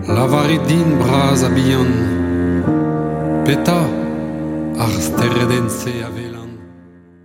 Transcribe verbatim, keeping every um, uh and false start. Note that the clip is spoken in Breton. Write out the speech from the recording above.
Lavarit din braz a bihan. Peta ar steredense a vez.